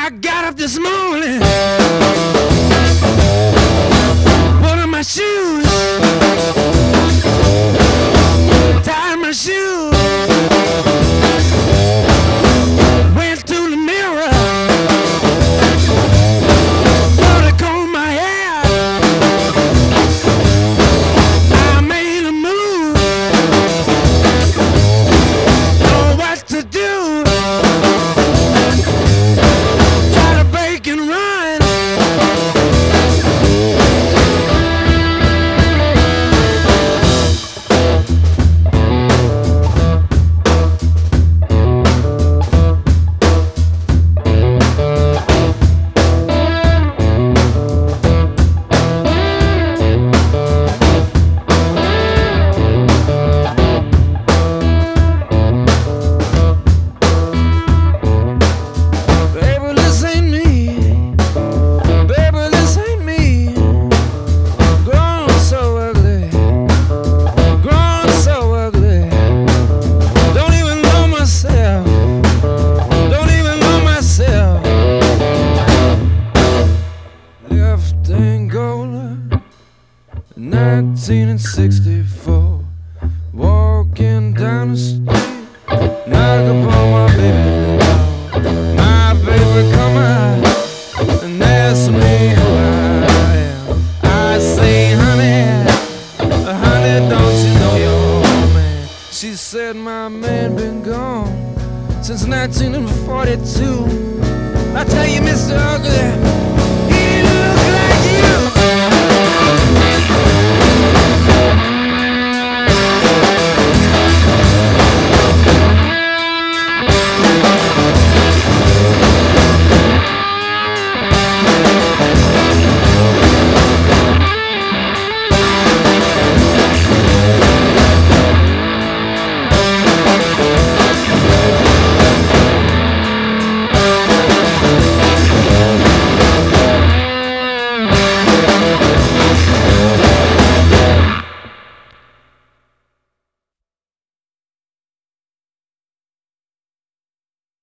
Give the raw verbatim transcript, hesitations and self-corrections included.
I got up this morning, put on my shoes, tied my shoes, went to the mirror, thought I combed my hair. I made a move, know what to do. Try to break and run. Baby, this ain't me. Baby, this ain't me. Grown so ugly, grown so ugly. Don't even know myself, don't even know myself. Left Angola, nineteen sixty-four. Walking down the street, knock upon my baby door. My baby come out and ask me who I am. I say, honey, honey, don't you know your man? She said, my man been gone since nineteen forty-two. I tell you, Mister Ugly,